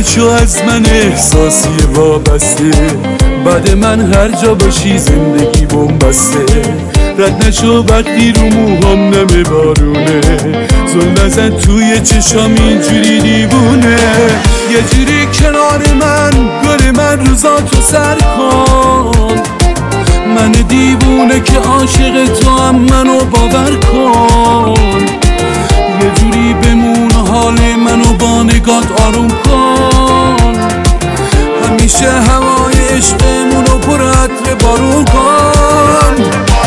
نشو از من احساسی وابسته، بعد من هر جا باشی زندگی بومبسته. رد نشو وقتی رو موهام نمه بارونه، زل نزن توی چشام اینجوری دیوونه. یه جوری کنار من گل من روزاتو سر کن، من دیوونه که عاشق تو هم منو باور کن. یه جوری بمون حال منو با نگات آروم کن، همیشه هوای عشقمونو پر عطر بارون کن.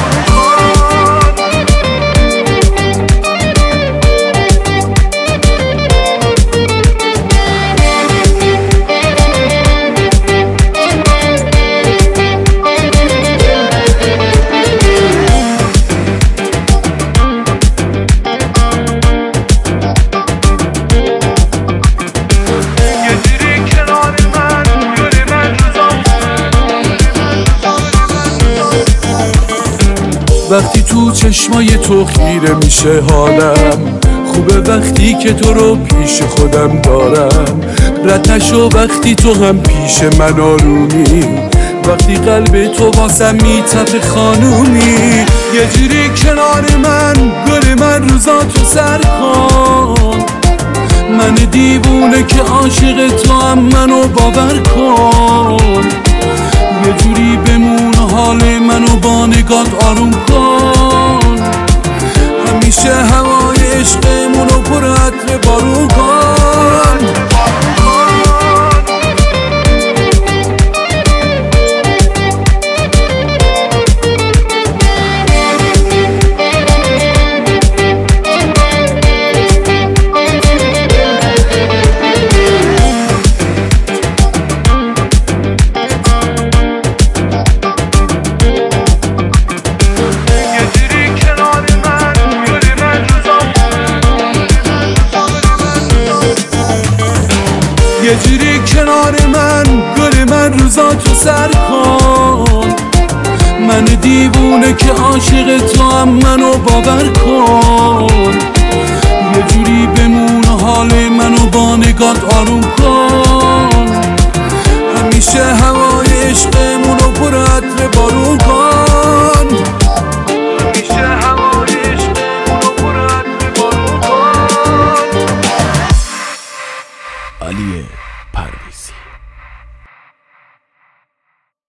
وقتی تو چشمای تو خیره میشه حالم، خوبه وقتی که تو رو پیش خودم دارم. رد نشو وقتی تو هم پیش من آرومی، وقتی قلب تو واسم میتپه خانومی. یه جوری کنار من گل من روزاتو سر کن، من دیوونه که عاشق تو هم منو باور کن. یه جوری بمون حال منو با نگات آروم کن، همیشه هوای عشقمونو پر عطر بارون کن. یه جوری کنار من گل من روزاتو سر کن، من دیوونه که عاشق تو هم منو باور کن. یه جوری بمون حال منو با نگات آروم کن، همیشه هوای عشقمونو پر عطر بارون کن. همیشه هوای عشقمونو پر عطر بارون کن. علیه